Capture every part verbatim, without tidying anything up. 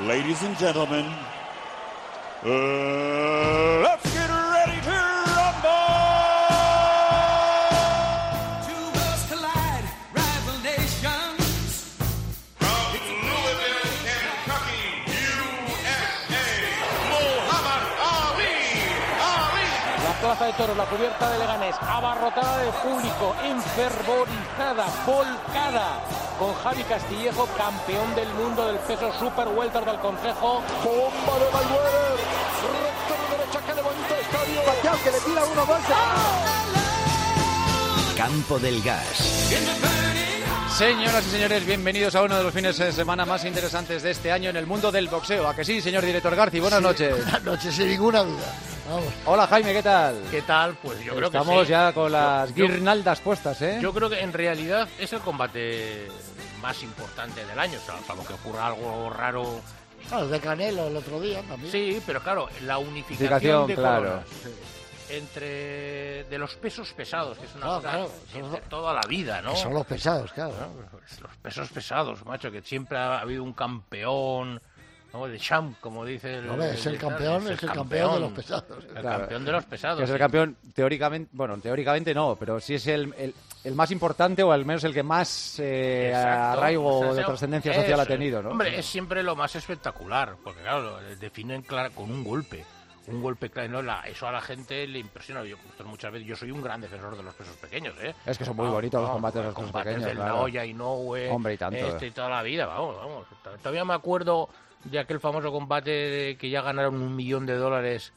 Ladies and gentlemen, uh, let's get ready to rumble! Two worlds collide, rival nations. From Louisville, Kentucky, U S A, Muhammad Ali. Ali. La plaza de toros, la cubierta de Leganés, abarrotada de público, enfervorizada, volcada, con Javi Castillejo, campeón del mundo del peso super welter del Consejo. Bomba de Mayweather, recto de derecha, que de bonito estadio. Pacquiao que le tira uno más. Campo del Gas. Señoras y señores, bienvenidos a uno de los fines de semana más interesantes de este año en el mundo del boxeo. ¿A que sí, señor director Garci? Buenas Sí, noches. Buenas noches, sin ninguna duda. Vamos. Hola, Jaime, ¿qué tal? ¿Qué tal? Pues yo creo que Estamos sí. ya con las Yo- yo- guirnaldas puestas, ¿eh? Yo creo que en realidad es el combate más importante del año, o sea, salvo que ocurra algo raro. Claro, de Canelo el otro día también. Sí, pero claro, la unificación Unificación, de claro. coronas entre de los pesos pesados, que es una Claro, cosa claro, de son los- toda la vida, ¿no? Que son los pesados, claro. ¿no? Los pesos pesados, macho, que siempre ha habido un campeón, ¿no? De champ, como dice el... Hombre, es el campeón, es el campeón de los pesados. El Claro. campeón de los pesados. Que es el sí. campeón teóricamente, bueno, teóricamente no, pero sí es el, el, el más importante o al menos el que más eh, Exacto. arraigo O sea, de sea, trascendencia eso social ha es. tenido, ¿no? Hombre, es siempre lo más espectacular, porque claro, lo definen clara con un golpe. Un golpe claro, no, la- eso a la gente le impresiona. Yo esto muchas veces yo soy un gran defensor de los pesos pequeños, ¿eh? Es que son muy Vamos, bonitos los vamos, combates de los pesos combates pequeños, del claro. Naoya Inoue, Hombre, y tanto. este y toda la vida, vamos, vamos. Todavía me acuerdo de aquel famoso combate que ya ganaron un millón de dólares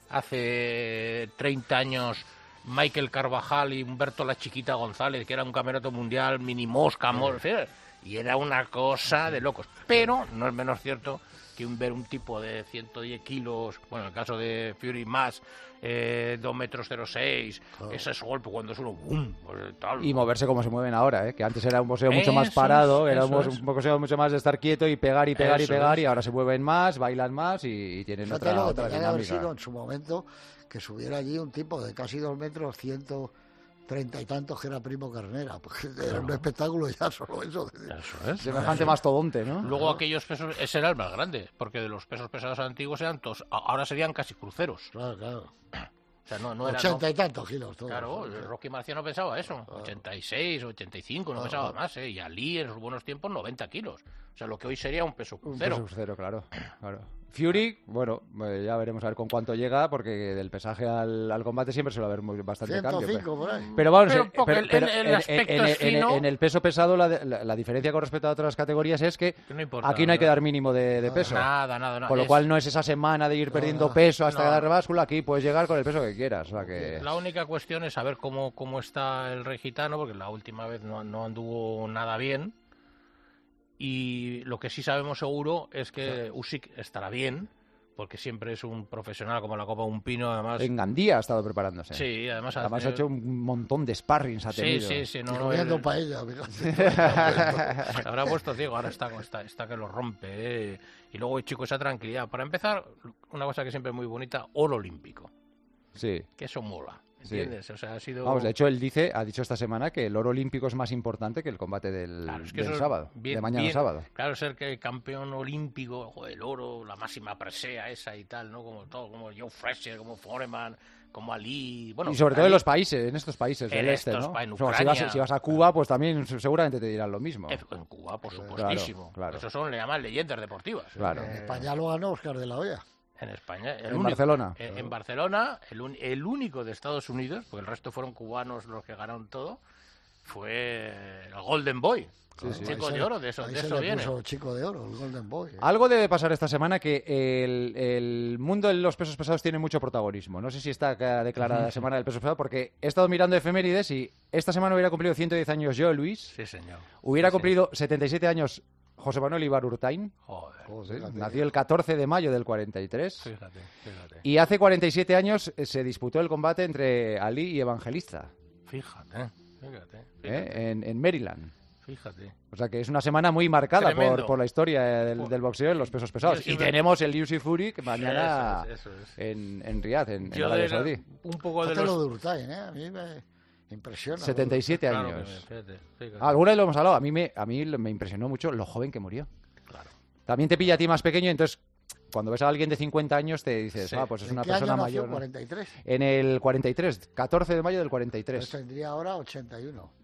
hace treinta años. Michael Carvajal y Humberto La Chiquita González, que era un campeonato mundial, mini mosca, mos- y era una cosa de locos. Pero no es menos cierto que un, ver un tipo de ciento diez kilos, bueno, en el caso de Fury más, eh, dos metros cero seis, esos golpes cuando es uno, ¡bum! Pues, tal. Y moverse como se mueven ahora, ¿eh? Que antes era un boxeo mucho más Eso parado, es, era un eso box- es. un boxeo mucho más de estar quieto y pegar y pegar y Eso pegar, es. y ahora se mueven más, bailan más y, y tienen Fíjate otra, lo que otra tenía que haber dinámica. sido en su momento que subiera allí un tipo de casi dos metros, ciento treinta y tantos, que era Primo Carnera. Porque era un espectáculo ya solo eso. Eso es. Semejante mastodonte, ¿no? Luego aquellos pesos, ese era el más grande, porque de los pesos pesados antiguos eran todos, a- ahora serían casi cruceros. Claro, claro. O sea, no, no era... Ochenta no- y tantos kilos todos. Claro, el Rocky Marciano pensaba eso, ochenta y seis, ochenta y cinco, no Ah, pesaba ah. más, ¿eh? Y Ali en sus buenos tiempos noventa kilos. O sea, lo que hoy sería un peso Un crucero. peso crucero, claro, claro. Fury, bueno, eh, ya veremos a ver con cuánto llega, porque del pesaje al, al combate siempre suele haber muy, bastante ciento cambio. cinco por ahí. Pero vamos, Pero eh, porque el- el en- aspecto en, es en- fino. en el peso pesado la, de- la- la diferencia con respecto a otras categorías es que Que no importa, aquí no hay que ¿no? dar mínimo de, de peso. Nada, nada, nada. Con lo Es cual no es esa semana de ir perdiendo no. peso hasta No. dar báscula, aquí puedes llegar con el peso que quieras. O sea que... La única cuestión es saber cómo, cómo está el rey gitano, porque la última vez no, no anduvo nada bien. Y lo que sí sabemos seguro es que Usyk estará bien, porque siempre es un profesional como la copa de un pino, además. En Gandía ha estado preparándose. Sí, además, Además ha eh, hecho un montón de sparrings, ha Sí, tenido. sí, sí, no, Y no, comiendo él- paella, fíjate. Se habrá puesto ciego, ahora está, está, está que lo rompe. ¿eh? Y luego, chico, esa tranquilidad. Para empezar, una cosa que siempre es muy bonita, oro olímpico. Sí. Que eso mola, Sí. ¿entiendes? O sea, ha sido... Vamos, de hecho, él dice, ha dicho esta semana que el oro olímpico es más importante que el combate del, Claro, es que del eso es sábado, bien- de mañana bien- sábado. Claro, ser que el campeón olímpico, joder, el oro, la máxima presea esa y tal, ¿no? Como todo, como Joe Frazier, como Foreman, como Ali... Bueno, y sobre todo Ali- en los países, en estos países En del este, estos ¿no? pa- en O sea, si, Ucrania. vas, si vas a Cuba, pues también seguramente te dirán lo mismo. Eh, En Cuba, por supuestísimo. claro. Esos son, le llaman leyendas deportivas. Claro. En España lo ganó Oscar de la Hoya. En España. el En único- Barcelona. En, en Barcelona, el, un- el único de Estados Unidos, porque el resto fueron cubanos los que ganaron todo, fue el Golden Boy. Sí, sí. Chico Ahí de se- oro, de eso, ahí de se eso le viene. puso chico de oro, el Golden Boy. ¿eh? Algo debe pasar esta semana que el, el mundo de los pesos pesados tiene mucho protagonismo. No sé si está acá declarada la semana del peso pesado, porque he estado mirando efemérides y esta semana hubiera cumplido ciento diez años Joe Luis, Sí, señor. hubiera Sí, cumplido setenta y siete años José Manuel Ibarurtain, Joder. Joder, fíjate. nació el catorce de mayo del cuarenta y tres, Fíjate, fíjate. y hace cuarenta y siete años eh, se disputó el combate entre Ali y Evangelista, Fíjate, fíjate, ¿eh? fíjate, en, en Maryland. fíjate. O sea que es una semana muy marcada por, Tremendo. por la historia del, del boxeo en los pesos pesados. Yo siempre- Y tenemos el U F C Fury que mañana Eso es, eso es. en, en Riyadh, en, en Yo Arabia de la- Saudí. un poco de Fíjate los... lo de Urtain, ¿eh? A mí me impresiona. setenta y siete Claro que años. me- fíjate, fíjate. Alguna vez lo hemos hablado. A mí, me, a mí me impresionó mucho lo joven que murió. Claro. También te pilla a ti más pequeño, entonces cuando ves a alguien de cincuenta años te dices, Sí. ah, pues es ¿En una qué persona año nació? mayor, ¿no? ¿cuarenta y tres? En el cuarenta y tres, catorce de mayo del cuarenta y Pues tres. tendría ahora ochenta y uno.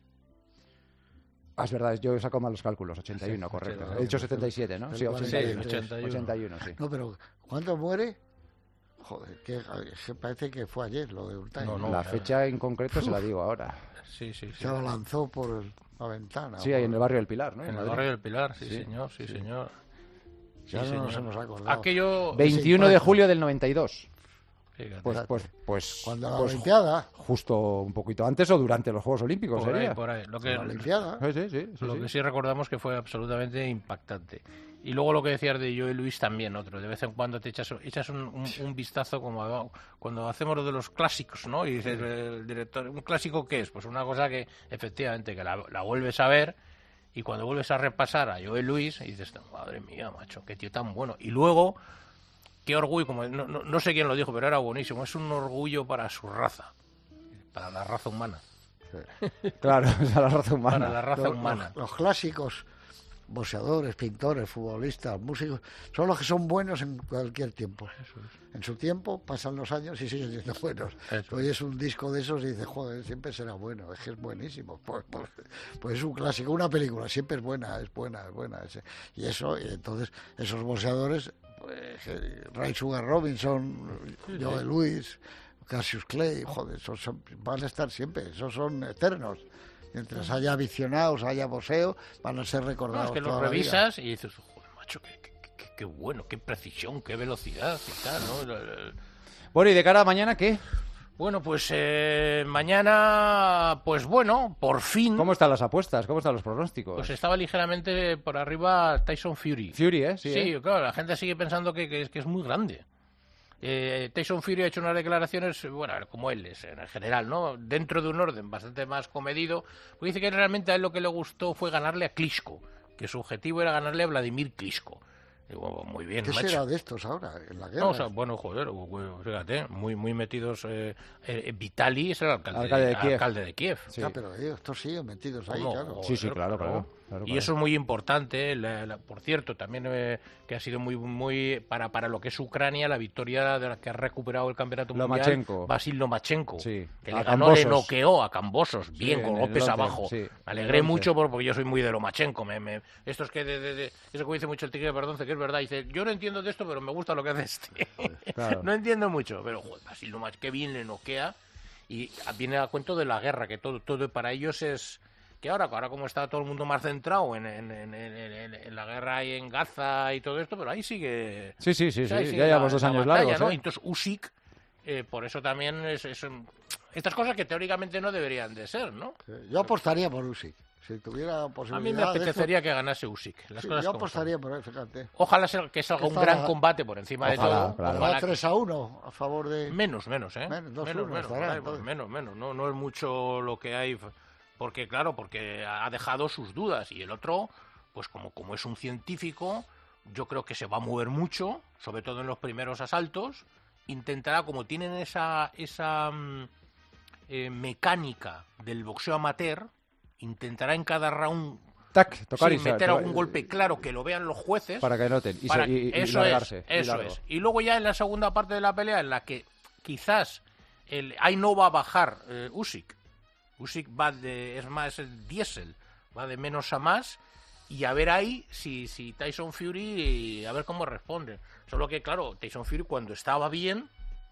Ah, es verdad, yo he sacado mal los cálculos, ochenta y uno, Sí, correcto. ochenta y uno. He dicho setenta y siete, ¿no? Del Sí, ochenta y uno. cuarenta y uno. ochenta y uno, sí. No, pero ¿cuándo muere? Joder, que, que parece que fue ayer lo de Urtay. No, no. La fecha en concreto se la digo ahora. Sí, sí, sí. Se lo lanzó por la ventana. Sí, ahí en el barrio del Pilar, ¿no? En el Madrid. barrio del Pilar, sí, Sí, señor, sí, señor. Ya Sí, no nos señor. hemos acordado. Aquello... veintiuno de julio del noventa y dos. Fíjate. Pues, pues, pues, Cuando la pues Olimpiada. justo un poquito antes o durante los Juegos Olímpicos por ahí, sería. por ahí. Lo que, La Olimpiada. Sí, sí, sí, sí, lo sí. que sí recordamos que fue absolutamente impactante. Y luego lo que decías de Joe Luis también, otro. De vez en cuando te echas, echas un, un, un vistazo como cuando hacemos lo de los clásicos, ¿no? Y dices, el director, ¿un clásico qué es? Pues una cosa que efectivamente que la, la vuelves a ver y cuando vuelves a repasar a Joe Luis y dices, madre mía, macho, qué tío tan bueno. Y luego, qué orgullo, como no, no, no sé quién lo dijo, pero era buenísimo. Es un orgullo para su raza, para la raza humana. Claro, es a la raza humana. Para la raza Los, humana. los- los clásicos, boxeadores, pintores, futbolistas, músicos, son los que son buenos en cualquier tiempo. En su tiempo pasan los años y siguen siendo buenos. Eso Hoy es un disco de esos y dices, joder, siempre será bueno, es que es buenísimo. Pues, pues, pues es un clásico, una película, siempre es buena, es buena, es buena. es- y eso, y entonces, esos boxeadores, pues, eh, Ray Sugar Robinson, Joe Louis, Cassius Clay, joder, esos son- van a estar siempre, esos son eternos. Mientras haya aficionados, haya boxeo, van a ser No, recordados. es que toda los la vida. revisas y dices, joder, macho, qué, qué, qué- qué bueno, qué precisión, qué velocidad y tal, ¿no? El- el- Bueno, y de cara a mañana, ¿qué? Bueno, pues eh, mañana, pues bueno, por fin, ¿Cómo están las apuestas? ¿Cómo están los pronósticos? pues estaba ligeramente por arriba Tyson Fury. Fury, ¿eh? Sí, Sí, ¿eh? claro, la gente sigue pensando que, que es, que es muy grande. Eh, Tyson Fury ha hecho unas declaraciones, bueno, a ver, como él es en general, ¿no? Dentro de un orden bastante más comedido, porque dice que realmente a él lo que le gustó fue ganarle a Klitschko, que su objetivo era ganarle a Vladimir Klitschko. Digo, muy bien, ¿Qué macho. será de estos ahora, en la guerra? No, o sea, bueno, joder, bueno, fíjate, muy muy metidos. Eh, eh, Vitali es el alcalde, Alcalde de Kiev. alcalde de Kiev. Sí. Ah, pero eh, estos siguen metidos ahí, ¿Cómo? claro. Sí, sí, claro, claro, claro, Y claro. eso es muy importante. la- la- por cierto, también eh, que ha sido muy muy para para lo que es Ucrania, la victoria de la que ha recuperado el campeonato Lomachenko. mundial, Basil Lomachenko, Sí, que a le ganó, le Cambosos. noqueó a Cambosos, bien, en con el golpes once, abajo. sí, Me en alegré el once. mucho por- porque yo soy muy de Lomachenko. Me, me, esto es que de, de- de- eso que dice mucho el tigre, perdón, que es verdad. Dice, yo no entiendo de esto, pero me gusta lo que hace este. Claro. No entiendo mucho, pero joder, Basil Lomachenko, qué bien le noquea. Y viene a cuento de la guerra, que todo, todo para ellos es... Que ahora, ahora como está todo el mundo más centrado en, en, en, en- en- en la guerra ahí en Gaza y todo esto, pero ahí sigue... Sí, sí, sí, sí. ahí sigue Ya la- llevamos dos la años batalla, largos, ¿no? ¿eh? Entonces Usyk, eh, por eso también es, es un- estas cosas que teóricamente no deberían de ser, ¿no? Yo apostaría por Usyk. Si tuviera A posibilidad mí me de esto, apetecería que ganase Usyk. Las sí, cosas yo como son. apostaría por él, fíjate. Ojalá sea- que salga un Ojalá. gran combate por encima de Ojalá, todo. claro. Ojalá Va que- tres a uno a favor de... Menos, menos, ¿eh? Menos, dos menos, uno menos, estará, por ahí, entonces. menos, menos. No, no es mucho lo que hay, porque claro, porque ha dejado sus dudas y el otro, pues como, como es un científico, yo creo que se va a mover mucho, sobre todo en los primeros asaltos, intentará, como tienen esa, esa mm, eh, mecánica del boxeo amateur, intentará en cada round Tac, tocar sí, y sa- meter to- algún golpe claro que lo vean los jueces para que noten y, para- se- y- y eso largarse. es, y eso largo. es. Y luego ya en la segunda parte de la pelea, en la que quizás el, ahí no va a bajar eh, Usyk. Usyk va de, es más el diésel, va de menos a más. Y a ver ahí si, si Tyson Fury, a ver cómo responde. Solo que, claro, Tyson Fury cuando estaba bien,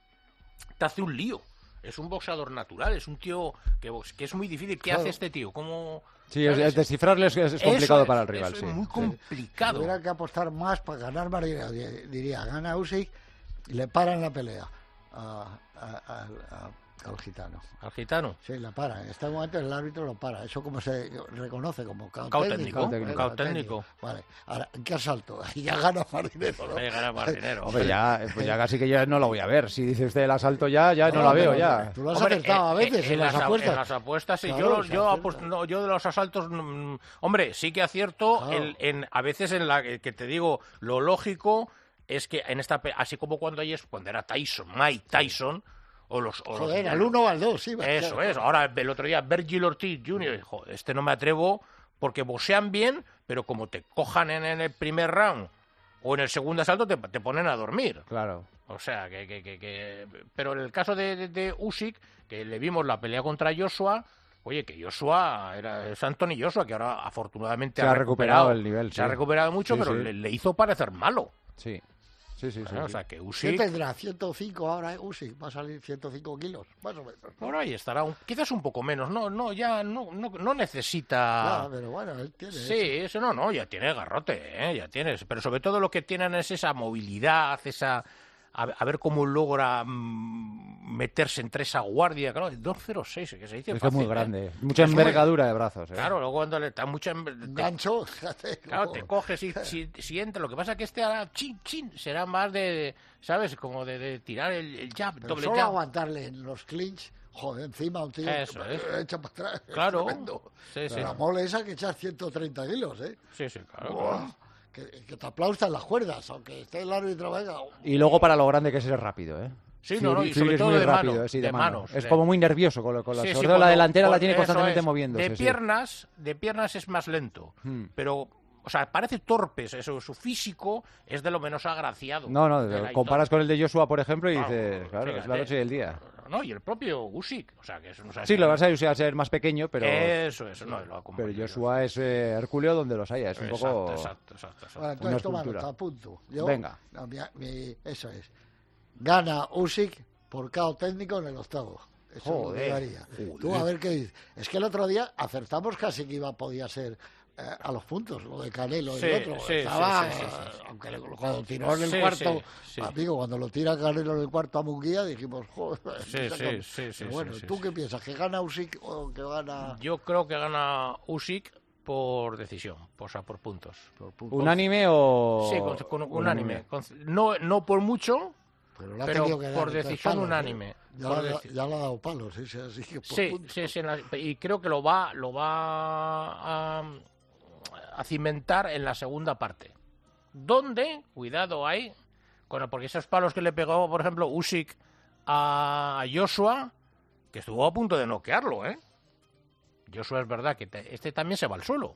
te hace un lío. Es un boxeador natural, es un tío que, box- que es muy difícil. ¿Qué Claro. hace este tío? ¿Cómo, Sí, es, ¿sabes? es descifrarle es, es Eso complicado es, para el rival, eso sí. es muy Sí. complicado. Tuviera que apostar más para ganar más dinero. Di- Diría, gana Usyk y le paran la pelea a- a- a- a- al gitano. Al gitano. Sí, la para. En este momento el árbitro lo para. Eso como se reconoce como cao Cao técnico. técnico, ¿eh? cao técnico. Vale. Ahora, ¿en qué asalto? Ahí ya gana más dinero, ¿no? Ahí gana más dinero. Hombre, ya, pues ya casi que ya no la voy a ver. Si dice usted el asalto ya, ya no la veo pero ya. Tú lo has Hombre, acertado a en- veces en, en las a- apuestas. En las apuestas, sí. Claro, yo, se yo, acierta. apos- no, yo de los asaltos, mm, hombre, sí que acierto. Claro. el- en, a veces en la que te digo, lo lógico es que en esta, pe- así como cuando hay es cuando era Tyson, Mike Tyson, o los... O los- Joder, al uno o al dos, sí. Eso claro. es. Ahora, el otro día, Virgil Ortiz junior Joder, este no me atrevo porque boxean bien, pero como te cojan en, en el primer round o en el segundo asalto te, te ponen a dormir. Claro. O sea, que... que, que, que... Pero en el caso de, de, de Usyk, que le vimos la pelea contra Joshua... Oye, que Joshua era es Anthony Joshua, que ahora afortunadamente Se ha ha recuperado recuperado el nivel, Se sí. ha recuperado mucho, Sí, pero sí. Le, le hizo parecer malo. Sí. Sí, sí, sí. Bueno, sí. O sea, que ¿Qué Usyk... tendrá? ciento cinco ahora, ¿eh? Usyk, va a salir ciento cinco kilos, más o menos. Por ahí estará, un, quizás un poco menos. No, no, ya no, no, no necesita... Ya, pero bueno, él tiene Sí, eso. eso no, no, ya tiene garrote, ¿eh? Ya tienes. Pero sobre todo lo que tienen es esa movilidad, esa... A, a ver cómo logra mm, meterse entre esa guardia. Claro, dos cero seis, que se dice Es que es fácil, muy ¿eh? grande. Mucha Es muy- envergadura de brazos. ¿eh? Claro, luego cuando le está mucha... Un enver- te- gancho, fíjate. Claro, como- te coges y si, si entra. Lo que pasa es que este hará chin, chin, será más de, ¿sabes? Como de, de tirar el, el jab, Pero doble solo jab. aguantarle en los clinch, joder, encima un tío Eso que es. echa para atrás. es Claro. tremendo. Sí, sí. La mole esa que echa ciento treinta kilos, ¿eh? Sí, sí, claro. Buah, claro. que, que te aplaustan las cuerdas, aunque esté el árbitro, venga. Y luego para lo grande que es, es rápido, ¿eh? Sí, Fury- no, no, y Fury sobre es todo muy de rápido, mano, eh, sí, de, de mano. manos, Es de- como muy nervioso con, lo- con la, Sí, sí, sobre todo la cuando- delantera la cuando- tiene eso constantemente es. moviéndose. De sí. piernas, de piernas es más lento, Hmm. pero, o sea, parece torpes, eso, su físico es de lo menos agraciado. No, no, de la comparas historia. con el de Joshua, por ejemplo, y Claro, dices, claro, es la fíjate. noche y el día. No, y el propio Usyk, o sea, que es un... Sí, lo vas a usar a ser más pequeño, pero, Eso, eso, no, lo pero acompaño yo. Joshua es eh, Herculeo donde los haya, es un Exacto, poco... exacto, exacto, exacto. Bueno, Una entonces toma escultura. nota, a punto. Yo, Venga. no, mi- mi- eso es. Gana Usyk por K O técnico en el octavo. Eso es lo que Joder, daría. joder. Tú a ver qué dices. Es que el otro día acertamos casi que iba podía ser eh, a los puntos, lo de Canelo y Sí, el otro. sí, Estaba, sí, sí, sí, sí. aunque le- cuando tiró en el Sí, cuarto, sí, sí. amigo, cuando lo tira Canelo en el cuarto a Munguía, dijimos, joder. Sí, esa sí, con- sí, sí, Pero bueno, sí, sí, ¿tú sí. qué piensas? ¿Que gana Usyk o que gana Yo creo que gana Usyk por decisión, o sea, por puntos. por puntos? ¿Unánime o...? Sí, con, con- unánime. Con- no, no por mucho, Pero, le ha pero tenido que dar por tres decisión palos, ¿eh? unánime. Ya, Por le, deci- ya le ha dado palos, sí, sí, así que por Sí, puntos. sí, sí, en la- y creo que lo va, lo va a, a cimentar en la segunda parte. ¿Dónde? Cuidado ahí, con, porque esos palos que le pegó, por ejemplo, Usyk a Joshua, que estuvo a punto de noquearlo, ¿eh? Joshua es verdad que te- este también se va al suelo,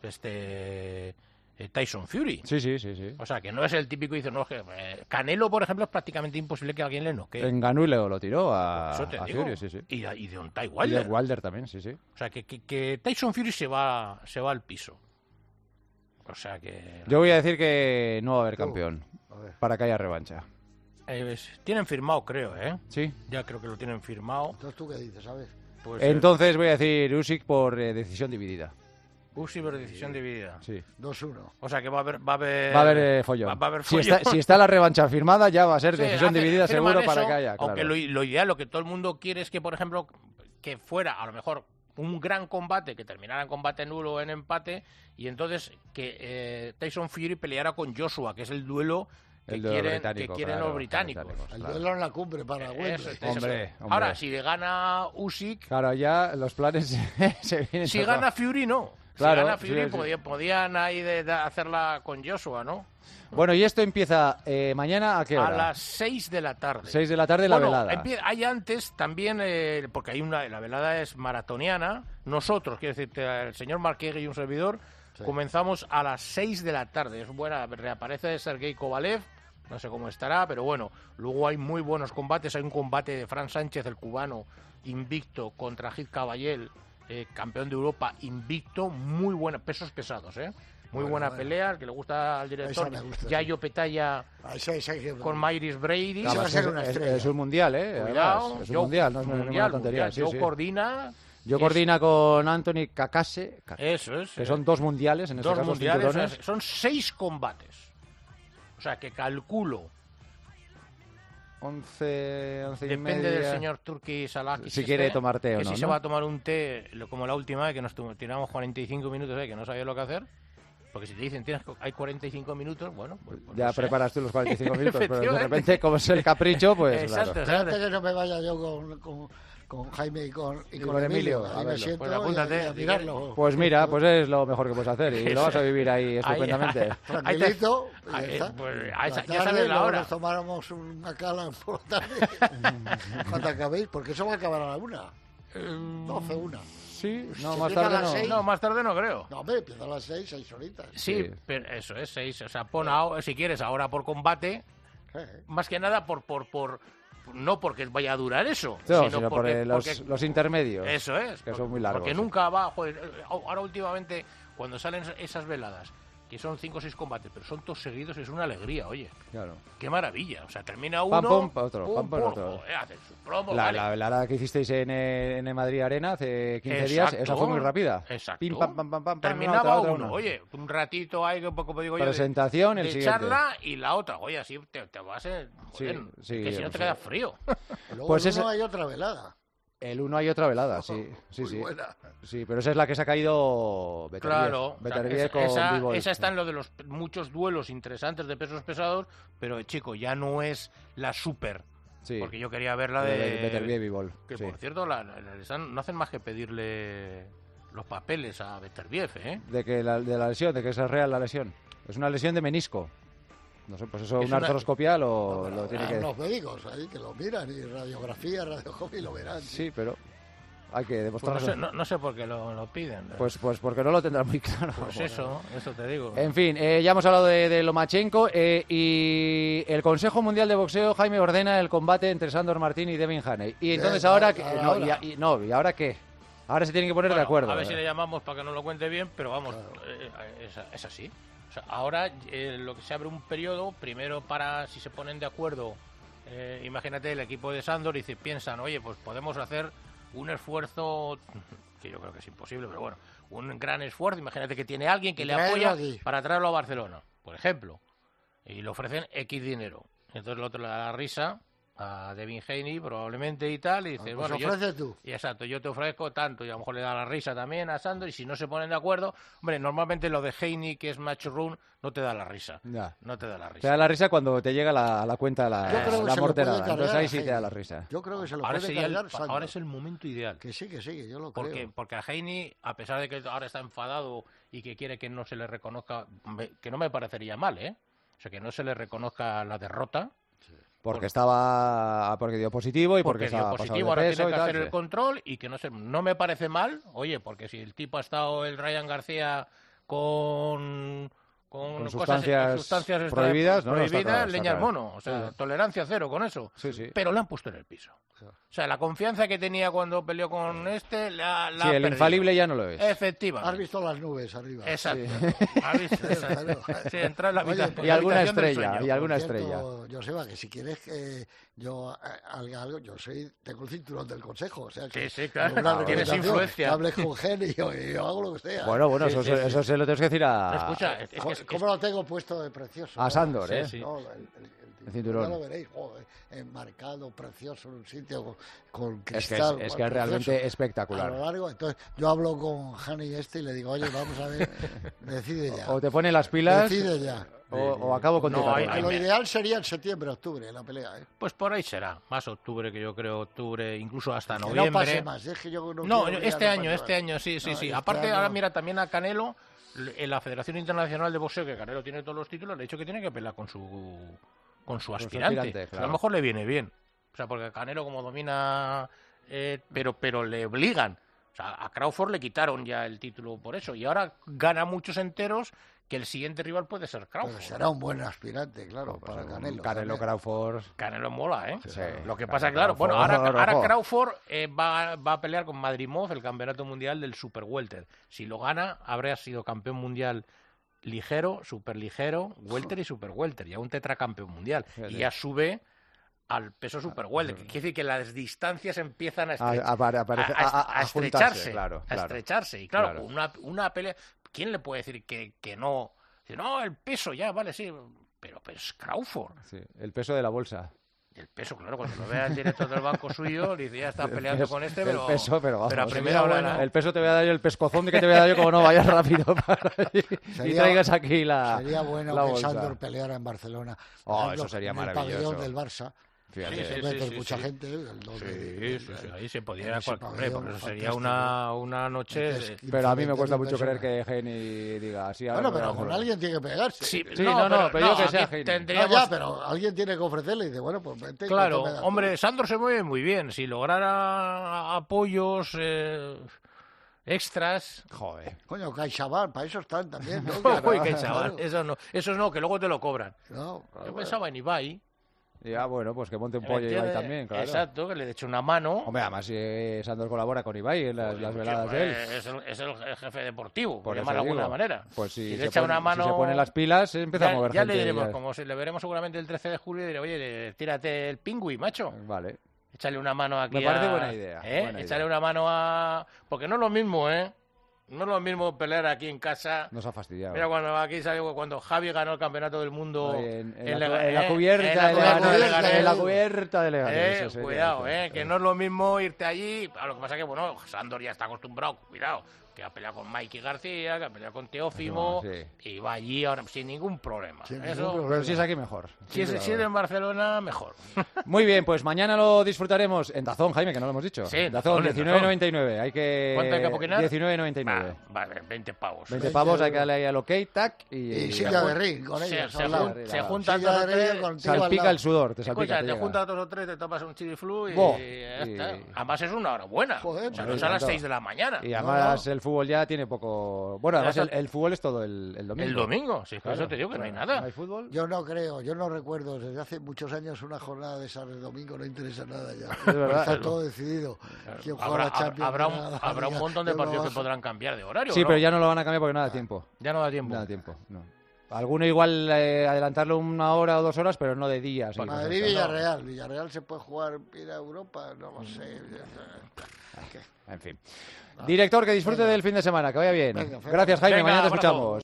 este eh, Tyson Fury. Sí, sí, sí, sí. O sea, que no es el típico que dice, no, es que eh, Canelo, por ejemplo, es prácticamente imposible que alguien le noquee. En Ganú le lo tiró a, Eso te a digo. Fury, sí, sí. Y, a- y de un Ty Y Wilder. de Wilder también, sí, sí. O sea, que, que, que Tyson Fury se va, se va al piso. O sea que... Yo voy a decir que no va a haber Tú. campeón, A ver, para que haya revancha. eh, es- tienen firmado, creo, ¿eh? Sí. Ya creo que lo tienen firmado. entonces tú qué dices, ¿sabes? Pues, eh, Entonces voy a decir Usyk por eh, decisión dividida. Usyk por decisión dividida. Sí. dos uno. O sea que va a haber... Va a haber, Va a haber eh, follón. Va, va a haber Si, follón. está, si está la revancha firmada, ya va a ser Sí, decisión hace- dividida firman seguro para eso, que haya. Claro. Aunque lo, lo ideal, lo que todo el mundo quiere es que, por ejemplo, que fuera a lo mejor un gran combate, que terminara en combate nulo o en empate, y entonces que eh, Tyson Fury peleara con Joshua, que es el duelo que El duelo quieren, británico, que quieren claro, los británicos. británicos. El Claro. duelo en la cumbre para Eso, Wembley. eso. Hombre, hombre. Ahora, si gana Usyk, Claro, ya los planes se vienen. si tocados. gana Fury, no. Claro, si gana sí, Fury, sí. podía- podían ahí de, de hacerla con Joshua, ¿no? Bueno, y esto empieza eh, mañana a qué hora? A las seis de la tarde. seis de la tarde la Bueno, velada. empie- hay antes también, eh, porque hay una, la velada es maratoniana. Nosotros, quiero decirte, el señor Marquegui y un servidor, Sí. comenzamos a las seis de la tarde. Es buena, reaparece Sergei Kovalev, no sé cómo estará, pero bueno, luego hay muy buenos combates. Hay un combate de Fran Sánchez, el cubano, invicto, contra Hit Caballel, eh, campeón de Europa, invicto, muy buena, pesos pesados, ¿eh? Muy Bueno, buena bueno. pelea, el que le gusta al director, Esa me gusta, Yayo Petaya Ah, ese- ese que- con Myris Brady. Esa va a Además, ser es, una es- estrella. es un mundial, ¿eh? Cuidado, Además, es un Joe- mundial, no es mundial, ninguna tontería. mundial. sí, Joe sí. coordina. Yo es- coordina con Anthony Kakase, Ka- Eso es. que eh, son dos mundiales, en este dos caso mundiales. o sea, cinturones. son seis combates. O sea, que calculo. once, once y Depende media. del señor Turki Salaki. Si quiere tomar té o que no, si se ¿no? va a tomar un té, lo- como la última vez que nos tu- tiramos cuarenta y cinco minutos, eh, que no sabía lo que hacer. Porque si te dicen tienes co- hay cuarenta y cinco minutos, bueno, pues, pues Ya no sé. preparas tú los cuarenta y cinco minutos, pero de Efectivamente. repente, como es el capricho, pues Exacto, claro. exacto. Espérate que no me vaya yo con, con, con Jaime y con, y Y con con Emilio. Emilio, a Ahí me verlo. siento Pues y a- apúntate, y a si mirarlo. Pues mira, pues es lo mejor que puedes hacer y lo vas a vivir ahí estupendamente. Ahí- Tranquilito, y ya ahí- está. pues, Por ahí la sa- ya tarde, sabes la luego hora. nos tomáramos una cala por la tarde. Cuando acabéis, porque eso va a acabar a la una. doce, una. Sí, no, Se más empieza a tarde las no. seis. No, más tarde no creo. No, hombre, empieza a las seis, seis horitas. Sí, Sí. pero eso es seis. O sea, pon ahora, si quieres, ahora por combate, Eh, más que nada por, por, por no porque vaya a durar eso, No, sino, sino por porque, eh, los, porque- los intermedios. eso es, que son muy largos, porque sí. nunca va, joder, ahora últimamente cuando salen esas veladas, que son cinco o seis combates, pero son todos seguidos, es una alegría, oye, Claro. qué maravilla, o sea, termina uno, Pam, pum, pa' otro, pum, pam, pum, pum, otro. joder, hacen su promo, La, vale. la velada que hicisteis en, eh, en el Madrid Arena hace quince días, Exacto, esa fue muy rápida. Exacto. Pim, pam, pam, pam, pam, pam, Terminaba otra, otra, uno, una. oye, un ratito ahí, un poco, como digo yo, de- Presentación, el de siguiente. charla y la otra, oye, así te, te vas en, Sí, joder, sí, que si no o te sea, queda frío. Luego Pues el ese- uno hay otra velada. El uno hay otra velada, sí. Sí, Muy sí. buena. Sí, pero esa es la que se ha caído Beterbiev. Claro, o sea, Beterbiev esa, con esa- Bivol. esa está en lo de los muchos duelos interesantes de pesos pesados, pero chico, ya no es la super, Sí. porque yo quería ver la de de... Beterbiev y Bivol. Que Sí. por cierto, la- la- la- les han- no hacen más que pedirle los papeles a Beterbiev, ¿eh? De que la, de la lesión, de que es real la lesión. Es una lesión de menisco. No sé, pues eso Es una una- artroscopia lo, lo tiene Habrá que... unos médicos ahí que lo miran y radiografía, radiografía y lo verán. Sí, pero hay que Pues demostrarlo. no, sé, no, no sé por qué lo, lo piden. Pues, pues porque no lo tendrán muy claro. Pues eso, eso te digo. En fin, eh, ya hemos hablado de, de Lomachenko eh, y el Consejo Mundial de Boxeo, Jaime, ordena el combate entre Sandor Martín y Devin Haney. Y entonces Bien, ahora... ahora, que- ahora, no, ahora. y, y- no, ¿y ahora qué? Ahora se tienen que poner Bueno, de acuerdo. A ver si le llamamos para que nos lo cuente bien, pero vamos, eh, es, es así. O sea, ahora eh, lo que se abre un periodo, primero para si se ponen de acuerdo, eh, imagínate el equipo de Sandor y dice, piensan, oye, pues podemos hacer un esfuerzo, que yo creo que es imposible, pero bueno, un gran esfuerzo, imagínate que tiene alguien que le Traerlo apoya aquí. para traerlo a Barcelona, por ejemplo, y le ofrecen X dinero. Entonces el otro le da la risa a Devin Haney probablemente y tal, y dice, Pues bueno, yo- ofrece tú. y exacto, yo te ofrezco tanto, y a lo mejor le da la risa también a Sandor, y si no se ponen de acuerdo, hombre, normalmente lo de Haney, que es matchroom, no te da la risa. Ya. No te da la Te risa. da la risa cuando te llega la, a la cuenta la, Yo creo que la se lo morterada. puede cargar Entonces ahí a sí te Haney. da la risa. Yo creo que se lo Ahora, puede sería el- cargar Sandor. ahora es el momento ideal. Que sí, que sí, que yo lo Porque, creo. porque a Haney, a pesar de que ahora está enfadado y que quiere que no se le reconozca, me- que no me parecería mal, ¿eh? O sea, que no se le reconozca la derrota, Porque por- estaba porque dio positivo y porque, porque dio estaba pasado positivo, de ahora peso tiene y que tal, hacer sí. el control y que no se, no me parece mal, oye, porque si el tipo ha estado el Ryan García con con, Con cosas- sustancias sustancias extra- prohibidas, ¿no? No, está prohibidas, claro, está leña al claro. mono, o sea, Sí. tolerancia cero con eso. Sí, sí. Pero le han puesto en el piso. O sea, la confianza que tenía cuando peleó con este, la, la Sí, ha el perdido. infalible ya no lo es. Efectivamente. Has visto las nubes arriba. Exacto. ¿Has visto? Claro. Sí, entra en la Oye, habitación- Y la alguna habitación del estrella, sueño. y alguna Por cierto, estrella. Joseba, que si quieres que yo eh, haga algo, yo soy, tengo el cinturón del consejo. O sea, que Sí, sí, claro. una Ah, tienes recomendación, influencia. Que hables con Geni y yo, y yo hago lo que sea. Bueno, bueno, Sí, eso, sí, se- sí. eso se lo tienes que decir a, Escucha, es, es que Jo- es- ¿Cómo lo tengo puesto de precioso? a ¿no? Sandor, Sí, ¿eh? sí. No, el, el- el El cinturón. Ya lo veréis, joder, enmarcado, precioso, en un sitio con, con Es que es, cristal. es bueno, que es realmente precioso. A lo espectacular. largo, entonces yo hablo con Hani este y le digo, oye, vamos a ver, decide ya. O te pone las pilas Decide ya. o, o acabo con No, tu hay- carrera. hay- Lo me- ideal sería en septiembre, octubre, la pelea. ¿eh? Pues por ahí será, más octubre que yo creo, octubre, incluso hasta Que no noviembre. pase más, es que yo no, No, quiero que este ya no año, pase este más. año, sí, sí, No, sí. este Aparte, año- ahora mira también a Canelo, en la Federación Internacional de Boxeo, que Canelo tiene todos los títulos, le ha dicho que tiene que pelear con su con su su aspirante. aspirante, O sea, claro. A lo mejor le viene bien. O sea, porque Canelo como domina, eh, pero pero le obligan. O sea, a Crawford le quitaron ya el título por eso y ahora gana muchos enteros que el siguiente rival puede ser Crawford. Pero será un buen aspirante, claro, Pues para un Canelo. Canelo también. Crawford. Canelo mola, ¿eh? Sí. Lo que Canelo pasa, claro, bueno, Crawford, ahora, ahora ojo. Crawford eh, va, va a pelear con Madrimov el campeonato mundial del Super Welter. Si lo gana, habría sido campeón mundial ligero, super ligero, welter y super welter, ya un tetracampeón mundial. Fíjate. Y ya sube al peso super welter, que quiere decir que las distancias empiezan a, A, estre- a- a- aparece- a- a- a- a- a a estrecharse, juntarse, claro, a claro. estrecharse. Y claro, Claro. Una, una pelea, ¿quién le puede decir que, que no? Dice, no, el peso ya, vale, sí, pero, pero es Crawford. Sí, el peso de la bolsa. El peso, claro, cuando lo vea el director del banco suyo, le dice, ya está El peleando peso- con este, el pero, peso, pero vamos, pero a el primera sería hora... bueno. El peso te voy a dar yo, el pescozón de que te voy a dar yo como no vayas rápido para allí y Sería- traigas aquí la, Sería bueno la que bolsa. Sandor peleara en Barcelona. Por Oh, ejemplo, eso sería en maravilloso. el pabellón del Barça. Fíjate. Sí, sí, Metes sí, sí, mucha sí. gente. El dos Sí, de- sí, sí, ahí se podía en ir a ese cualquier... Hombre, pabellón por eso sería fantástico. una, una noche... Metes de- quince, Pero a mí me veinte cuesta mil mucho creer personas. que Geni diga así. ahora Bueno, me voy a pero con hacer- alguien tiene que pegarse. Sí, Sí, no, no, pero yo que sea aquí Heine. No, tendríamos... ya, pero alguien tiene que ofrecerle y dice, bueno, pues vente. y Claro, cuánto me das tú. hombre, Sandro se mueve muy bien. Si lograra apoyos, eh, extras. Joder. Coño, CaixaBank, para eso están también, ¿no? Uy, qué Claro. chaval, eso no, eso no, que luego te lo cobran. No, Yo bueno. pensaba en Ibai. Ya, bueno, pues que monte un ¿me pollo Ibai entiendes? también, claro. Exacto, que le eche una mano. Hombre, además eh, Sandor colabora con Ibai en las, las veladas de él. Es el, es el jefe deportivo, por Por eso llamarlo de alguna digo. manera. Pues si, Si se le echa pone, una mano... si se pone las pilas, empieza ya, a mover ya gente. le diremos, ya- como si le veremos seguramente el trece de julio, y diré, oye, tírate el pingüi, macho. Vale. Échale una mano aquí Me parece a... buena idea, ¿eh? buena Échale idea. una mano a... Porque no es lo mismo, ¿eh? No es lo mismo pelear aquí en casa. Nos ha fastidiado. Mira, cuando aquí salió, cuando Javi ganó el campeonato del mundo... Ahí en, en en la, Lega- en la ¿eh? cubierta En la de cubierta de Leganés. Leganés. En la cubierta de Leganés. Eh, eso sería cuidado, eso. eh, que no es lo mismo irte allí. A lo que pasa que, bueno, Sandor ya está acostumbrado, cuidado, que ha peleado con Mikey García, que ha peleado con Teófimo, Sí. y va allí ahora sin ningún problema. Sin Eso, ningún problema. Pero si es aquí, mejor. si, es, si es en Barcelona, mejor. Muy bien, pues mañana lo disfrutaremos en Dazón, Jaime, que no lo hemos dicho. Sí, en Dazón, Dazón, en diecinueve noventa y Dazón. nueve. Hay que... ¿Cuánto hay que apoquinar? diecinueve noventa y nueve. Va, vale, veinte pavos. veinte pavos, hay que darle ahí al ok, tac, y... Y silla de ring con Se, ellos se al lado. jun- se Silla juntan Silla dos o de ring tres. contigo al Salpica lado. el sudor, te salpica. Escucha, te te llega. juntas dos o tres, te tomas un chili flu y, Buah, y ya y- está. Además es una hora buena. Joder, o sea, pues no es a las tanto. seis de la mañana. Y además No, el fútbol ya tiene poco... Bueno, además Ya el, está. el fútbol es todo el, el domingo. El domingo, sí, por Claro, eso te digo que no hay claro. nada. ¿No hay fútbol? Yo no creo, yo no recuerdo desde hace muchos años una jornada de esas de domingo, no interesa nada ya. verdad. Está todo decidido. ¿Quién juega Habrá, la Champions? habrá un, Nada, habrá un Liga, montón de yo partidos no- que podrán cambiar de horario. Sí, ¿no? pero ya no lo van a cambiar porque no da tiempo. Ya no da tiempo. No da tiempo, no. Alguno igual eh, adelantarlo una hora o dos horas, pero no de días. y cosas Madrid, así. Villarreal. Villarreal se puede jugar, ir a Europa, no lo sé. En fin. Director, que disfrute del fin de semana, que vaya bien. Venga, Gracias, Jaime. Venga, Mañana te abrazo. escuchamos.